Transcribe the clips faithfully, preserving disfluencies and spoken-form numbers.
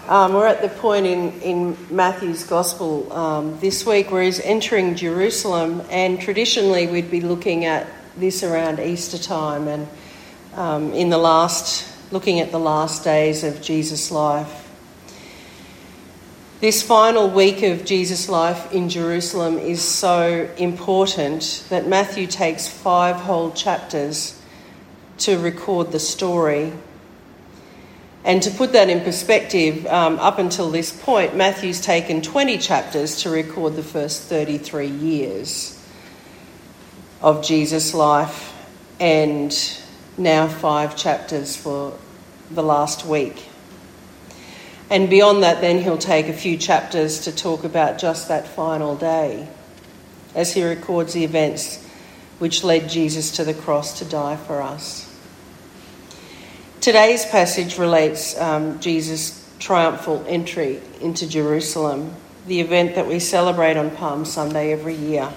Um, we're at the point in, in Matthew's Gospel um, this week where he's entering Jerusalem, and traditionally we'd be looking at this around Easter time and um, in the last, looking at the last days of Jesus' life. This final week of Jesus' life in Jerusalem is so important that Matthew takes five whole chapters to record the story. And to put that in perspective, um, up until this point, Matthew's taken twenty chapters to record the first thirty-three years of Jesus' life, and now five chapters for the last week. And beyond that, then he'll take a few chapters to talk about just that final day as he records the events which led Jesus to the cross to die for us. Today's passage relates um, Jesus' triumphal entry into Jerusalem, the event that we celebrate on Palm Sunday every year.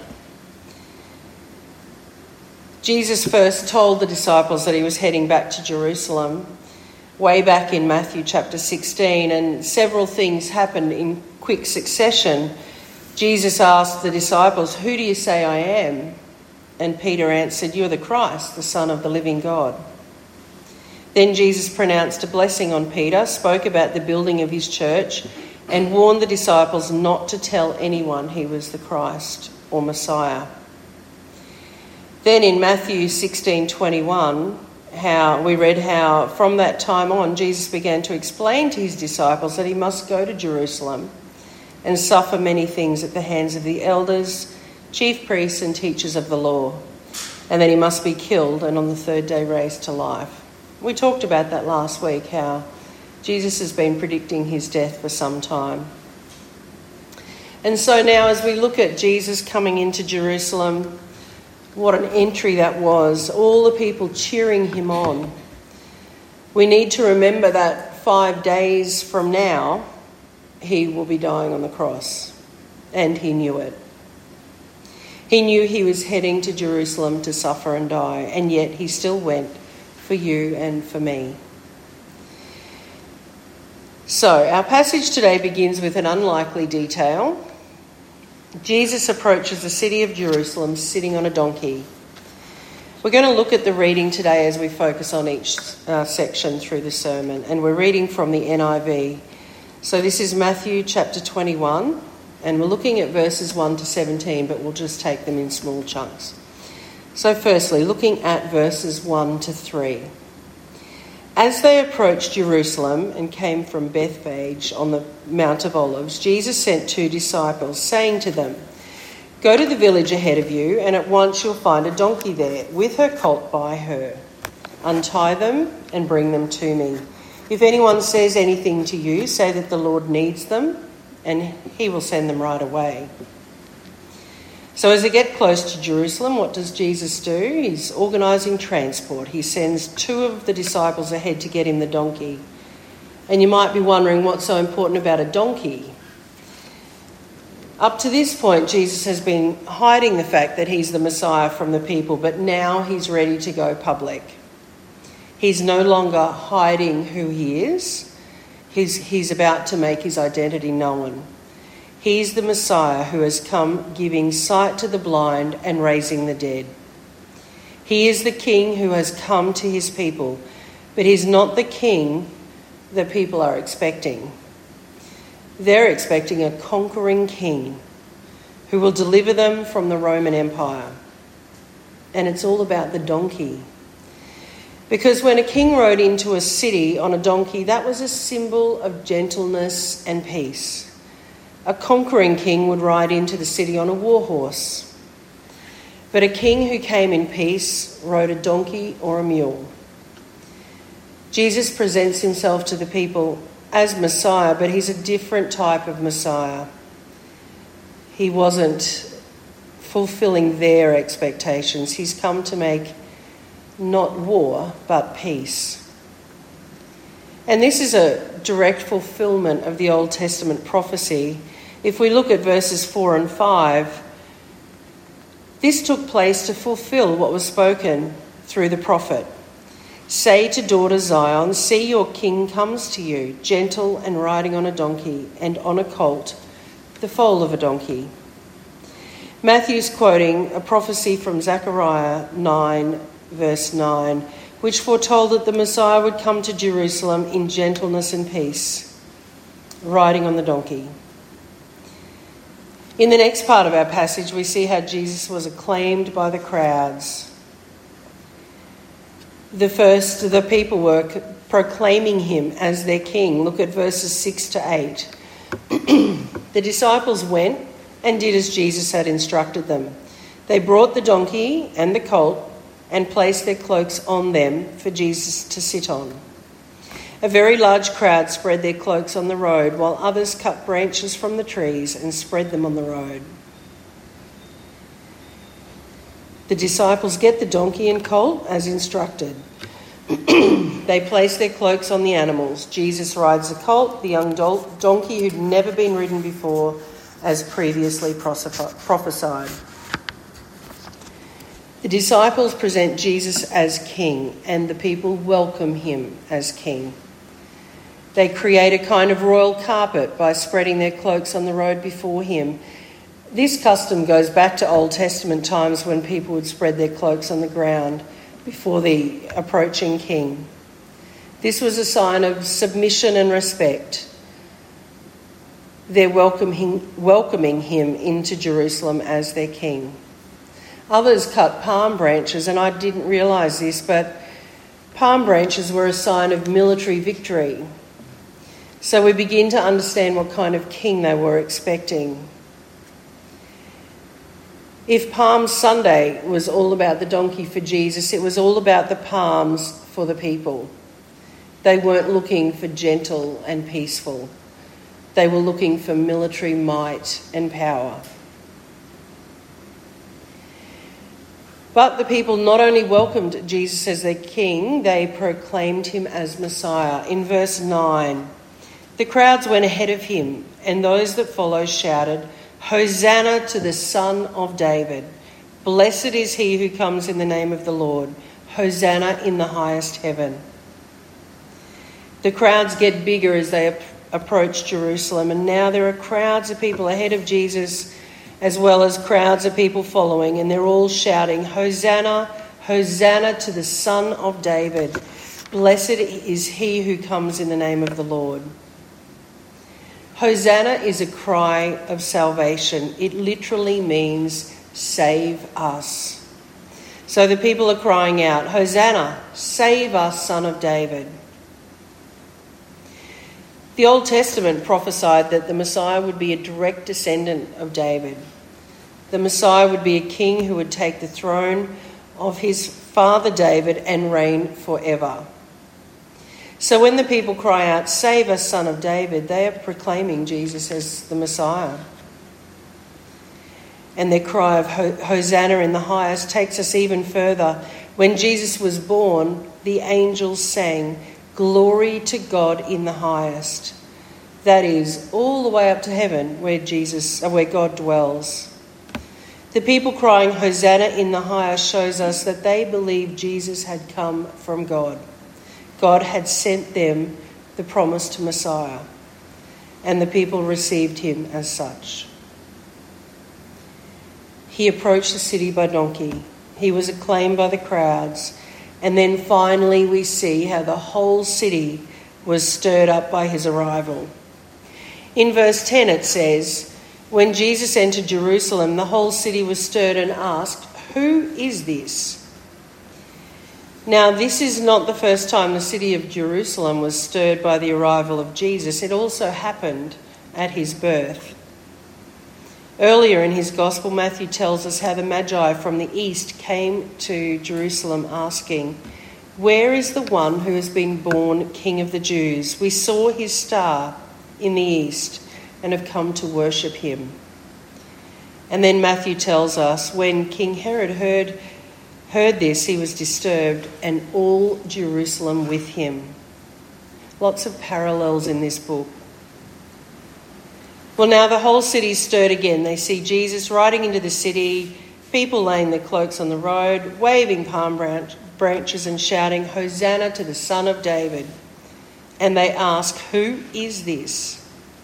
Jesus first told the disciples that he was heading back to Jerusalem way back in Matthew chapter sixteen, and several things happened in quick succession. Jesus asked the disciples, "Who do you say I am?" And Peter answered, "You're the Christ, the Son of the living God." Then Jesus pronounced a blessing on Peter, spoke about the building of his church, and warned the disciples not to tell anyone he was the Christ or Messiah. Then in Matthew sixteen twenty-one, how we read how from that time on Jesus began to explain to his disciples that he must go to Jerusalem and suffer many things at the hands of the elders, chief priests and teachers of the law, and that he must be killed and on the third day raised to life. We talked about that last week, how Jesus has been predicting his death for some time. And so now as we look at Jesus coming into Jerusalem, what an entry that was, all the people cheering him on. We need to remember that five days from now, he will be dying on the cross, and he knew it. He knew he was heading to Jerusalem to suffer and die, and yet he still went for you and for me. So our passage today begins with an unlikely detail. Jesus approaches the city of Jerusalem sitting on a donkey. We're going to look at the reading today as we focus on each uh, section through the sermon, and we're reading from the N I V. So this is Matthew chapter twenty-one, and we're looking at verses one to seventeen, but we'll just take them in small chunks. So firstly, looking at verses one to three. As they approached Jerusalem and came from Bethphage on the Mount of Olives, Jesus sent two disciples, saying to them, "Go to the village ahead of you, and at once you'll find a donkey there, with her colt by her. Untie them and bring them to me. If anyone says anything to you, say that the Lord needs them, and he will send them right away." So as they get close to Jerusalem, what does Jesus do? He's organising transport. He sends two of the disciples ahead to get him the donkey. And you might be wondering what's so important about a donkey. Up to this point, Jesus has been hiding the fact that he's the Messiah from the people, but now he's ready to go public. He's no longer hiding who he is. He's, he's about to make his identity known. He's the Messiah who has come giving sight to the blind and raising the dead. He is the King who has come to his people, but he's not the King that people are expecting. They're expecting a conquering king who will deliver them from the Roman Empire. And it's all about the donkey. Because when a king rode into a city on a donkey, that was a symbol of gentleness and peace. A conquering king would ride into the city on a war horse. But a king who came in peace rode a donkey or a mule. Jesus presents himself to the people as Messiah, but he's a different type of Messiah. He wasn't fulfilling their expectations. He's come to make not war, but peace. And this is a direct fulfillment of the Old Testament prophecy. If we look at verses four and five, this took place to fulfill what was spoken through the prophet. Say to daughter Zion, see your king comes to you, gentle and riding on a donkey, and on a colt, the foal of a donkey. Matthew's quoting a prophecy from Zechariah nine, verse nine, which foretold that the Messiah would come to Jerusalem in gentleness and peace, riding on the donkey. In the next part of our passage, we see how Jesus was acclaimed by the crowds. The first, the people were proclaiming him as their king. Look at verses six to eight. The disciples went and did as Jesus had instructed them. They brought the donkey and the colt and placed their cloaks on them for Jesus to sit on. A very large crowd spread their cloaks on the road, while others cut branches from the trees and spread them on the road. The disciples get the donkey and colt as instructed. They place their cloaks on the animals. Jesus rides the colt, the young donkey who'd never been ridden before, as previously prophesied. The disciples present Jesus as king, and the people welcome him as king. They create a kind of royal carpet by spreading their cloaks on the road before him. This custom goes back to Old Testament times when people would spread their cloaks on the ground before the approaching king. This was a sign of submission and respect. They're welcoming, welcoming him into Jerusalem as their king. Others cut palm branches, and I didn't realise this, but palm branches were a sign of military victory. So we begin to understand what kind of king they were expecting. If Palm Sunday was all about the donkey for Jesus, it was all about the palms for the people. They weren't looking for gentle and peaceful. They were looking for military might and power. But the people not only welcomed Jesus as their king, they proclaimed him as Messiah. In verse nine, the crowds went ahead of him, and those that followed shouted, Hosanna to the Son of David. Blessed is he who comes in the name of the Lord. Hosanna in the highest heaven. The crowds get bigger as they ap- approach Jerusalem, and now there are crowds of people ahead of Jesus as well as crowds of people following, and they're all shouting, Hosanna, Hosanna to the Son of David. Blessed is he who comes in the name of the Lord. Hosanna is a cry of salvation. It literally means save us. So the people are crying out, Hosanna, save us, Son of David. The Old Testament prophesied that the Messiah would be a direct descendant of David. The Messiah would be a king who would take the throne of his father David and reign forever. So when the people cry out, save us, Son of David, they are proclaiming Jesus as the Messiah. And their cry of Hosanna in the highest takes us even further. When Jesus was born, the angels sang, Glory to God in the highest. That is, all the way up to heaven where Jesus, where God dwells. The people crying Hosanna in the highest shows us that they believed Jesus had come from God. God had sent them the promised Messiah, and the people received him as such. He approached the city by donkey. He was acclaimed by the crowds. And then finally we see how the whole city was stirred up by his arrival. In verse ten it says, when Jesus entered Jerusalem, the whole city was stirred and asked, Who is this? Now, this is not the first time the city of Jerusalem was stirred by the arrival of Jesus. It also happened at his birth. Earlier in his gospel, Matthew tells us how the Magi from the east came to Jerusalem asking, Where is the one who has been born King of the Jews? We saw his star in the east and have come to worship him. And then Matthew tells us, when King Herod heard heard this, he was disturbed, and all Jerusalem with him. Lots of parallels in this book. Well, now the whole city stirred again. They see Jesus riding into the city, people laying their cloaks on the road, waving palm branch, branches and shouting, "Hosanna to the Son of David." And they ask, "Who is this?"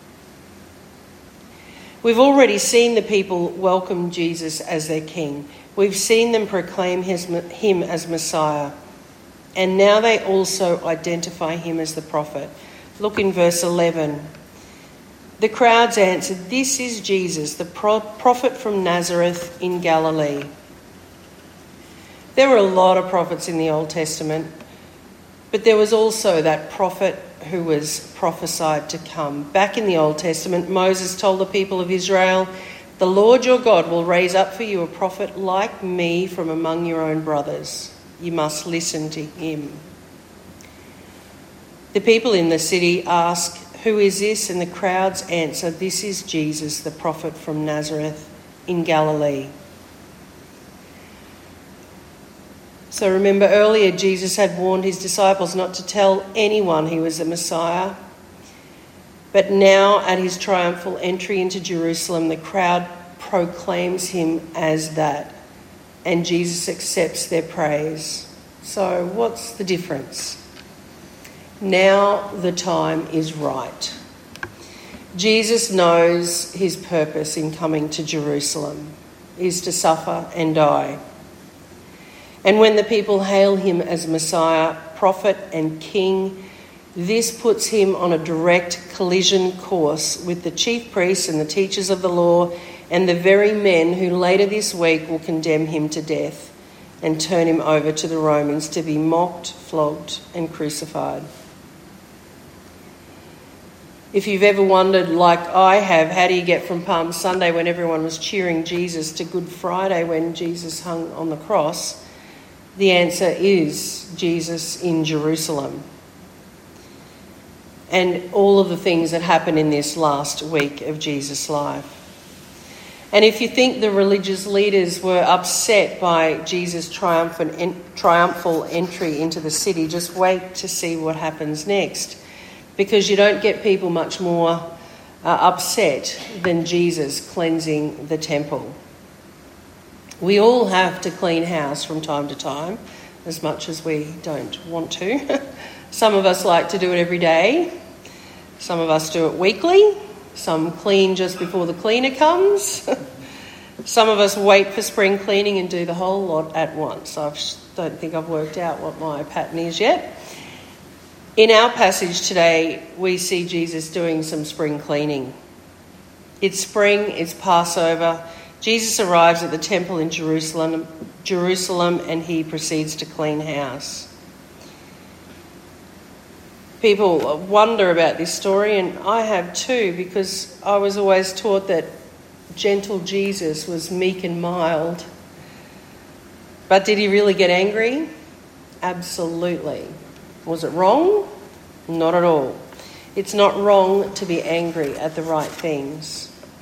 We've already seen the people welcome Jesus as their king. We've seen them proclaim his, him as Messiah. And now they also identify him as the prophet. Look in verse eleven. The crowds answered, "This is Jesus, the pro- prophet from Nazareth in Galilee." There were a lot of prophets in the Old Testament, but there was also that prophet who was prophesied to come. Back in the Old Testament, Moses told the people of Israel, "The Lord your God will raise up for you a prophet like me from among your own brothers. You must listen to him." The people in the city ask, "Who is this?" And the crowds answer, "This is Jesus, the prophet from Nazareth in Galilee." So remember earlier, Jesus had warned his disciples not to tell anyone he was the Messiah. But now at his triumphal entry into Jerusalem, the crowd proclaims him as that. And Jesus accepts their praise. So what's the difference? Now the time is right. Jesus knows his purpose in coming to Jerusalem is to suffer and die. And when the people hail him as Messiah, prophet and king, this puts him on a direct collision course with the chief priests and the teachers of the law and the very men who later this week will condemn him to death and turn him over to the Romans to be mocked, flogged and crucified. If you've ever wondered, like I have, how do you get from Palm Sunday when everyone was cheering Jesus to Good Friday when Jesus hung on the cross, the answer is Jesus in Jerusalem. And all of the things that happened in this last week of Jesus' life. And if you think the religious leaders were upset by Jesus' triumphant en- triumphal entry into the city, just wait to see what happens next. Because you don't get people much more uh, upset than Jesus cleansing the temple. We all have to clean house from time to time, as much as we don't want to. Some of us like to do it every day. Some of us do it weekly. Some clean just before the cleaner comes. Some of us wait for spring cleaning and do the whole lot at once. I don't think I've worked out what my pattern is yet. In our passage today, we see Jesus doing some spring cleaning. It's spring, it's Passover. Jesus arrives at the temple in Jerusalem, Jerusalem, and he proceeds to clean house. People wonder about this story, and I have too, because I was always taught that gentle Jesus was meek and mild. But did he really get angry? Absolutely. Was it wrong? Not at all. It's not wrong to be angry at the right things.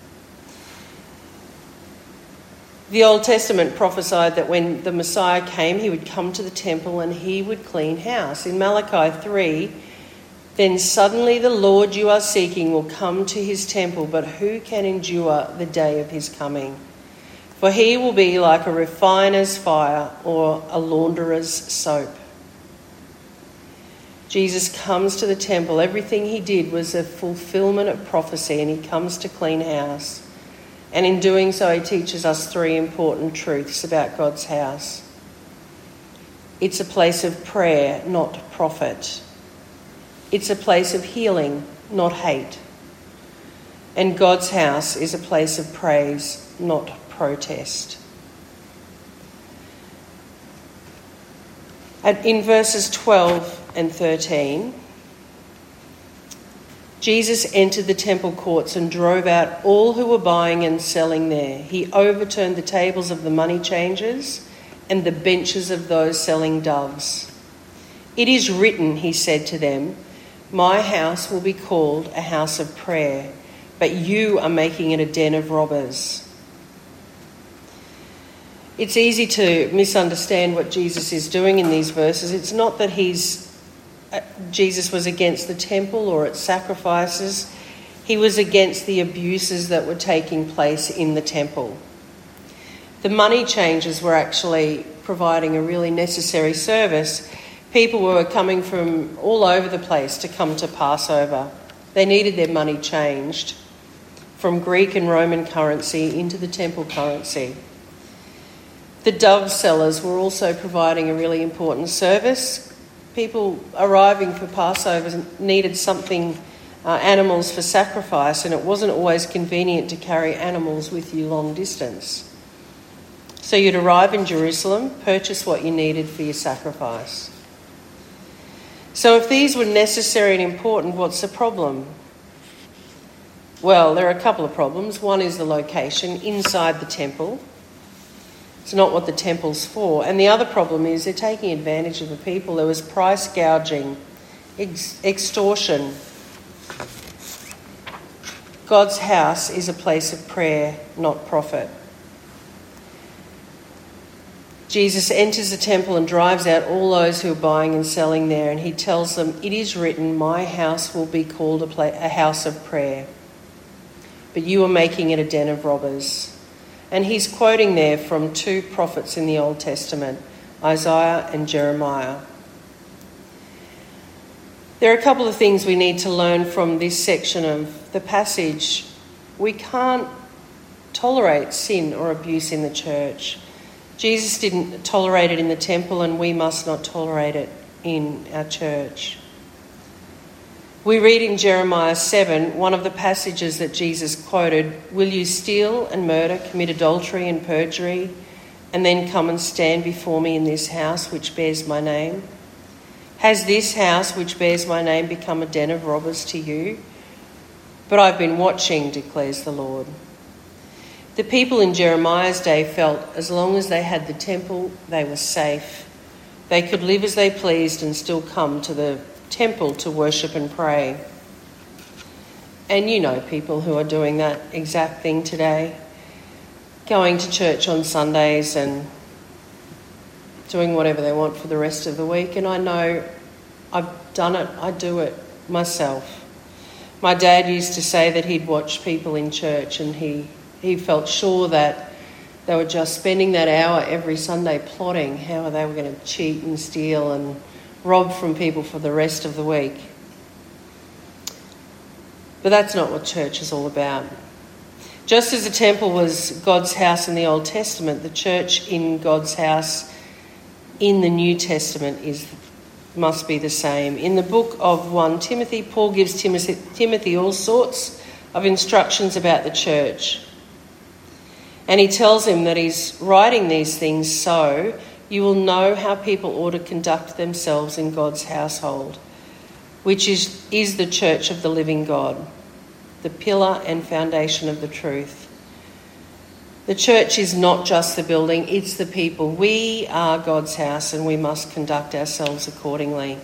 The Old Testament prophesied that when the Messiah came, he would come to the temple and he would clean house. In Malachi three, "Then suddenly the Lord you are seeking will come to his temple, but who can endure the day of his coming? For he will be like a refiner's fire or a launderer's soap." Jesus comes to the temple. Everything he did was a fulfillment of prophecy, and he comes to clean house. And in doing so, he teaches us three important truths about God's house. It's a place of prayer, not profit. It's a place of healing, not hate. And God's house is a place of praise, not protest. And in verses twelve and thirteen, Jesus entered the temple courts and drove out all who were buying and selling there. He overturned the tables of the money changers and the benches of those selling doves. "It is written," he said to them, "My house will be called a house of prayer, but you are making it a den of robbers." It's easy to misunderstand what Jesus is doing in these verses. It's not that he's Jesus was against the temple or its sacrifices. He was against the abuses that were taking place in the temple. The money changers were actually providing a really necessary service, people were coming from all over the place to come to Passover. They needed their money changed from Greek and Roman currency into the temple currency. The dove sellers were also providing a really important service. People arriving for Passover needed something, uh, animals for sacrifice, and it wasn't always convenient to carry animals with you long distance. So you'd arrive in Jerusalem, purchase what you needed for your sacrifice. So if these were necessary and important, what's the problem? Well, there are a couple of problems. One is the location inside the temple. It's not what the temple's for. And the other problem is they're taking advantage of the people. There was price gouging, ex- extortion. God's house is a place of prayer, not profit. Jesus enters the temple and drives out all those who are buying and selling there, and he tells them, "It is written, my house will be called a, pla- a house of prayer, but you are making it a den of robbers." And he's quoting there from two prophets in the Old Testament, Isaiah and Jeremiah. There are a couple of things we need to learn from this section of the passage. We can't tolerate sin or abuse in the church. Jesus didn't tolerate it in the temple, and we must not tolerate it in our church. We read in Jeremiah seven, one of the passages that Jesus quoted, "Will you steal and murder, commit adultery and perjury, and then come and stand before me in this house which bears my name? Has this house which bears my name become a den of robbers to you? But I've been watching, declares the Lord." The people in Jeremiah's day felt as long as they had the temple, they were safe. They could live as they pleased and still come to the temple to worship and pray. And you know people who are doing that exact thing today, going to church on Sundays and doing whatever they want for the rest of the week. And I know I've done it, I do it myself. My dad used to say that he'd watch people in church and he, he felt sure that they were just spending that hour every Sunday plotting how they were going to cheat and steal and rob from people for the rest of the week. But that's not what church is all about. Just as the temple was God's house in the Old Testament, the church in God's house in the New Testament is must be the same. In the book of First Timothy, Paul gives Timothy, Timothy all sorts of instructions about the church. And he tells him that he's writing these things so you will know how people ought to conduct themselves in God's household, which is, is the church of the living God, the pillar and foundation of the truth. The church is not just the building, it's the people. We are God's house and we must conduct ourselves accordingly.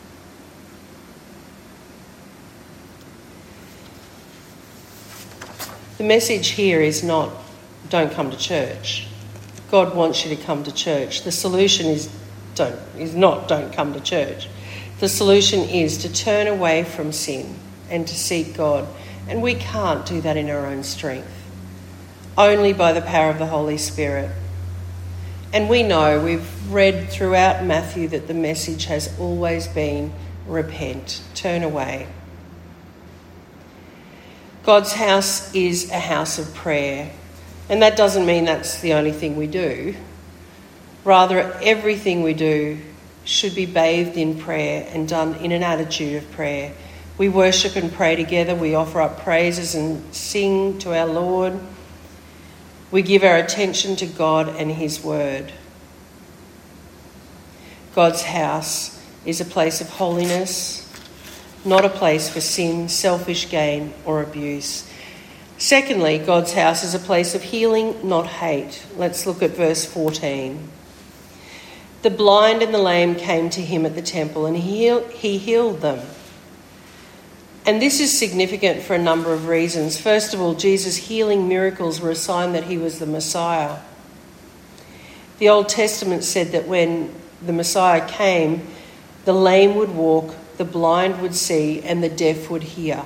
The message here is not, don't come to church. God wants you to come to church. The solution is don't is not don't come to church. The solution is to turn away from sin and to seek God. And we can't do that in our own strength. Only by the power of the Holy Spirit. And we know, we've read throughout Matthew that the message has always been repent, turn away. God's house is a house of prayer. And that doesn't mean that's the only thing we do. Rather, everything we do should be bathed in prayer and done in an attitude of prayer. We worship and pray together. We offer up praises and sing to our Lord. We give our attention to God and his word. God's house is a place of holiness, not a place for sin, selfish gain or abuse. Secondly, God's house is a place of healing, not hate. Let's look at verse fourteen. The blind and the lame came to him at the temple and he healed, he healed them. And this is significant for a number of reasons. First of all, Jesus' healing miracles were a sign that he was the Messiah. The Old Testament said that when the Messiah came, the lame would walk, the blind would see, and the deaf would hear.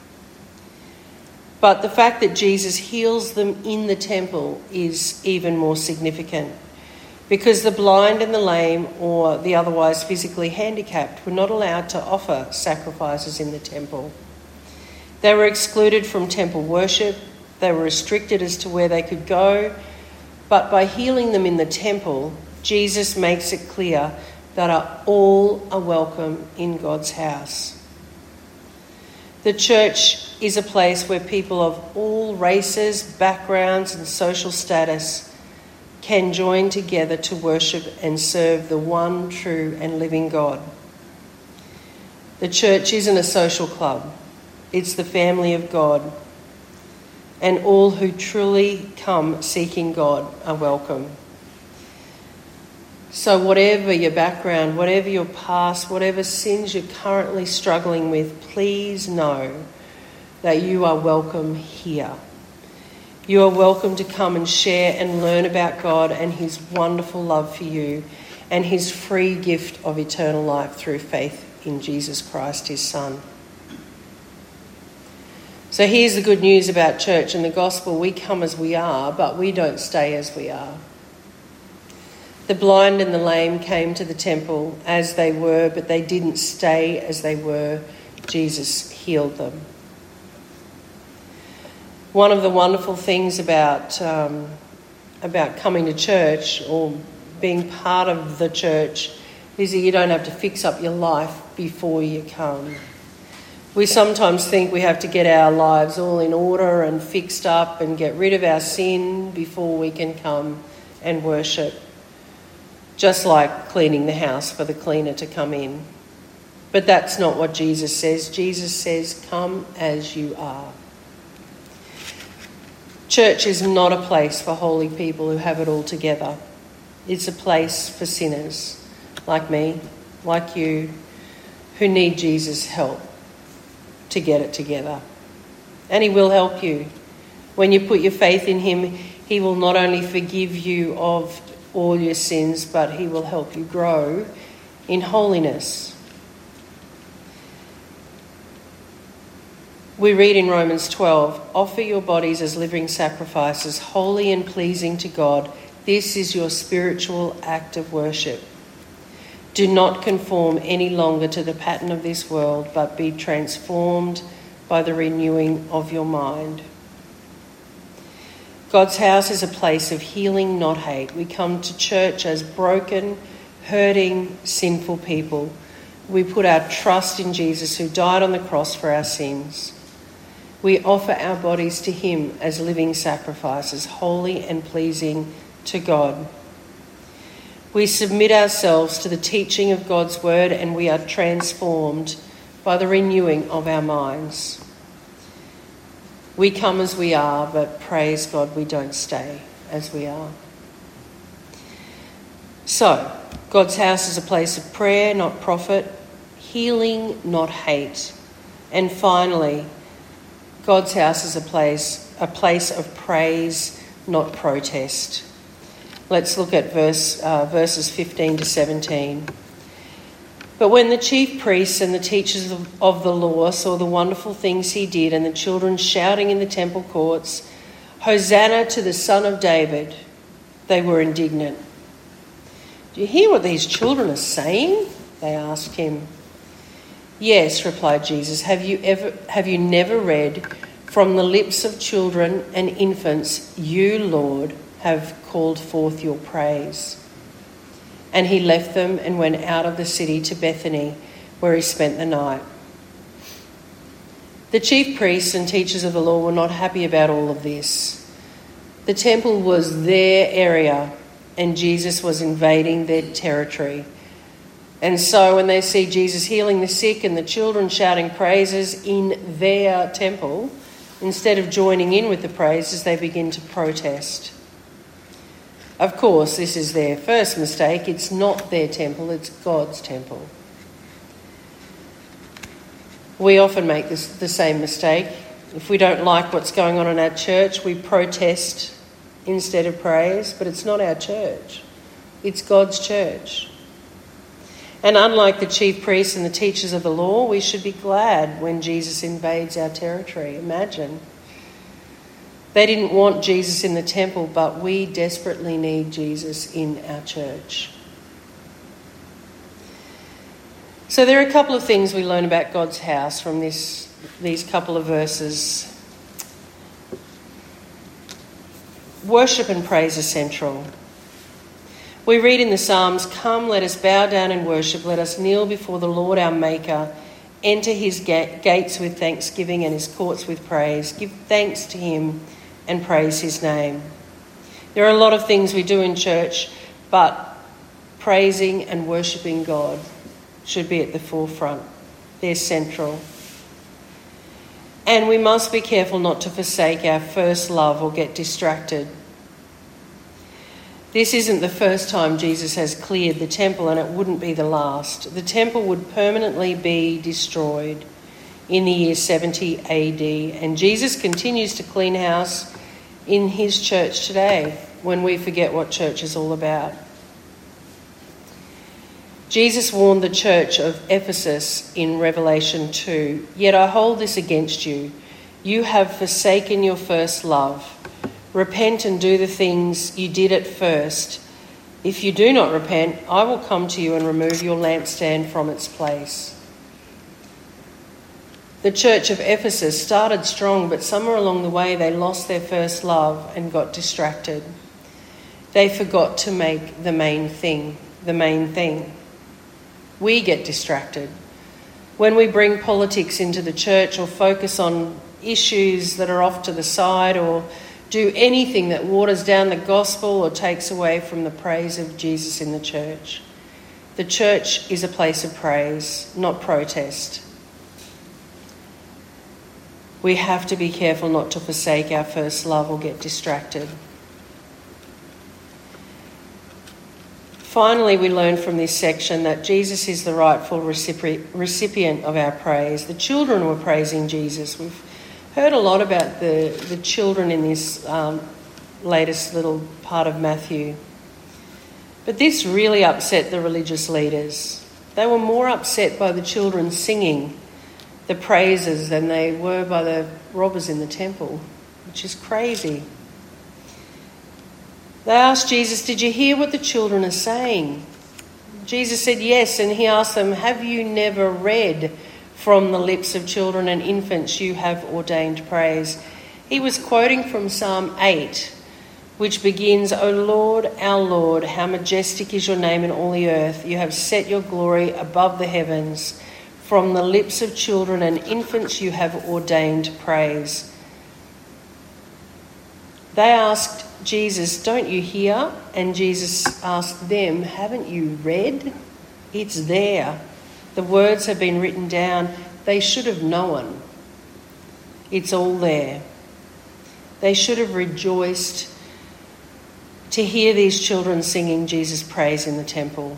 But the fact that Jesus heals them in the temple is even more significant. because the blind and the lame or the otherwise physically handicapped were not allowed to offer sacrifices in the temple. They were excluded from temple worship. They were restricted as to where they could go. But by healing them in the temple, Jesus makes it clear that all are welcome in God's house. The church is a place where people of all races, backgrounds and social status can join together to worship and serve the one true and living God. The church isn't a social club. It's the family of God. And all who truly come seeking God are welcome. So whatever your background, whatever your past, whatever sins you're currently struggling with, please know that you are welcome here. You are welcome to come and share and learn about God and his wonderful love for you and his free gift of eternal life through faith in Jesus Christ, his Son. So here's the good news about church and the gospel. We come as we are, but we don't stay as we are. The blind and the lame came to the temple as they were, but they didn't stay as they were. Jesus healed them. One of the wonderful things about um, about coming to church or being part of the church is that you don't have to fix up your life before you come. We sometimes think we have to get our lives all in order and fixed up and get rid of our sin before we can come and worship. Just like cleaning the house for the cleaner to come in. But that's not what Jesus says. Jesus says, come as you are. Church is not a place for holy people who have it all together. It's a place for sinners like me, like you, who need Jesus' help to get it together. And he will help you. When you put your faith in him, he will not only forgive you of all your sins, but he will help you grow in holiness. We read in Romans twelve, offer your bodies as living sacrifices, holy and pleasing to God. This is your spiritual act of worship. Do not conform any longer to the pattern of this world, but be transformed by the renewing of your mind. God's house is a place of healing, not hate. We come to church as broken, hurting, sinful people. We put our trust in Jesus who died on the cross for our sins. We offer our bodies to him as living sacrifices, holy and pleasing to God. We submit ourselves to the teaching of God's word and we are transformed by the renewing of our minds. We come as we are, but praise God, we don't stay as we are. So, God's house is a place of prayer, not profit, healing, not hate. And finally, God's house is a place, a place of praise, not protest. Let's look at verse uh, verses fifteen to seventeen. But when the chief priests and the teachers of, of the law saw the wonderful things he did and the children shouting in the temple courts, Hosanna to the Son of David, they were indignant. Do you hear what these children are saying? They asked him. Yes, replied Jesus. Have you ever have you never read, from the lips of children and infants, you, Lord, have called forth your praise? And he left them and went out of the city to Bethany, where he spent the night. The chief priests and teachers of the law were not happy about all of this. The temple was their area, and Jesus was invading their territory. And so when they see Jesus healing the sick and the children shouting praises in their temple, instead of joining in with the praises, they begin to protest. Of course, this is their first mistake. It's not their temple, it's God's temple. We often make this, the same mistake. If we don't like what's going on in our church, we protest instead of praise, but it's not our church. It's God's church. And unlike the chief priests and the teachers of the law, we should be glad when Jesus invades our territory. Imagine. They didn't want Jesus in the temple, but we desperately need Jesus in our church. So there are a couple of things we learn about God's house from this, these couple of verses. Worship and praise are central. We read in the Psalms, "Come, let us bow down and worship. Let us kneel before the Lord our Maker. Enter his ga- gates with thanksgiving and his courts with praise. Give thanks to him and praise his name." There are a lot of things we do in church, but praising and worshipping God should be at the forefront. They're central. And we must be careful not to forsake our first love or get distracted. This isn't the first time Jesus has cleared the temple, and it wouldn't be the last. The temple would permanently be destroyed in the year seventy A D, and Jesus continues to clean house in his church today when we forget what church is all about. Jesus warned the church of Ephesus in Revelation two, "Yet I hold this against you. You have forsaken your first love. Repent and do the things you did at first. If you do not repent, I will come to you and remove your lampstand from its place." The church of Ephesus started strong, but somewhere along the way they lost their first love and got distracted. They forgot to make the main thing the main thing. We get distracted when we bring politics into the church or focus on issues that are off to the side, or do anything that waters down the gospel or takes away from the praise of Jesus in the church. The church is a place of praise, not protest. We have to be careful not to forsake our first love or get distracted. Finally, we learn from this section that Jesus is the rightful recipient of our praise. The children were praising Jesus. We've heard a lot about the, the children in this um, latest little part of Matthew. But this really upset the religious leaders. They were more upset by the children singing the praises than they were by the robbers in the temple, which is crazy. They asked Jesus, "Did you hear what the children are saying?" Jesus said yes, and he asked them, "Have you never read, 'From the lips of children and infants you have ordained praise'?" He was quoting from Psalm eight, which begins, "O Lord, our Lord, how majestic is your name in all the earth. You have set your glory above the heavens. From the lips of children and infants you have ordained praise." They asked Jesus, "Don't you hear?" And Jesus asked them, "Haven't you read? It's there. The words have been written down. They should have known. It's all there." They should have rejoiced to hear these children singing Jesus' praise in the temple.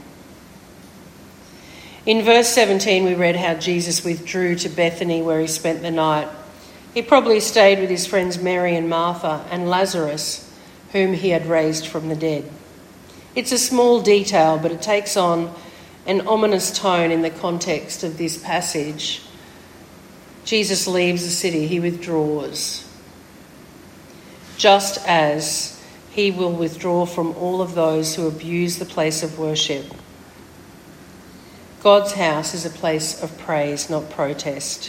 In verse seventeen, we read how Jesus withdrew to Bethany, where he spent the night. He probably stayed with his friends Mary and Martha and Lazarus, whom he had raised from the dead. It's a small detail, but it takes on an ominous tone in the context of this passage. Jesus leaves the city, he withdraws, just as he will withdraw from all of those who abuse the place of worship. God's house is a place of praise, not protest.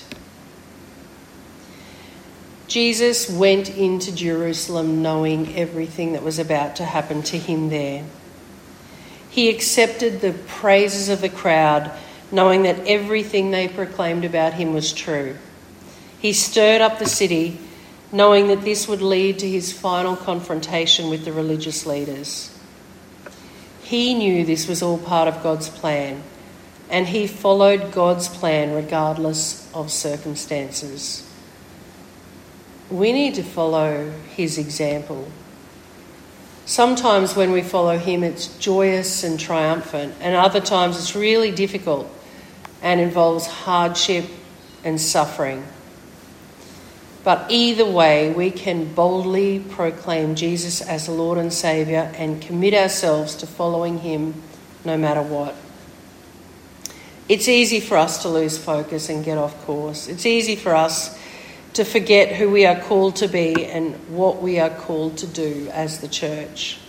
Jesus went into Jerusalem knowing everything that was about to happen to him there. He accepted the praises of the crowd, knowing that everything they proclaimed about him was true. He stirred up the city, knowing that this would lead to his final confrontation with the religious leaders. He knew this was all part of God's plan, and he followed God's plan regardless of circumstances. We need to follow his example. Sometimes when we follow him, it's joyous and triumphant, and other times it's really difficult and involves hardship and suffering. But either way, we can boldly proclaim Jesus as Lord and Saviour and commit ourselves to following him no matter what. It's easy for us to lose focus and get off course. It's easy for us to forget who we are called to be and what we are called to do as the church.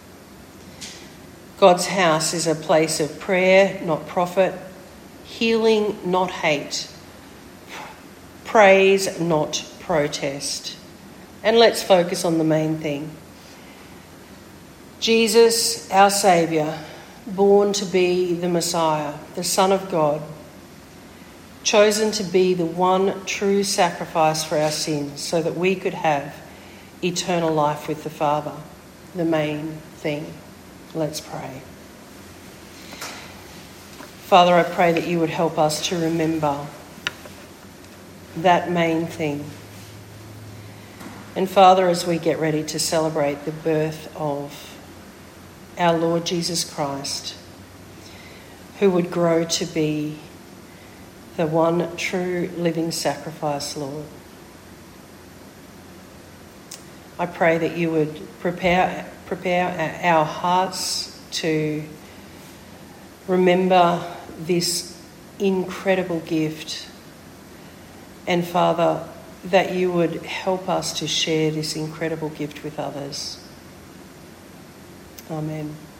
God's house is a place of prayer, not profit, healing, not hate, praise, not protest. And let's focus on the main thing. Jesus, our Saviour, born to be the Messiah, the Son of God, chosen to be the one true sacrifice for our sins so that we could have eternal life with the Father, the main thing. Let's pray. Father, I pray that you would help us to remember that main thing. And Father, as we get ready to celebrate the birth of our Lord Jesus Christ, who would grow to be the one true living sacrifice, Lord, I pray that you would prepare prepare our hearts to remember this incredible gift. And Father, that you would help us to share this incredible gift with others. Amen.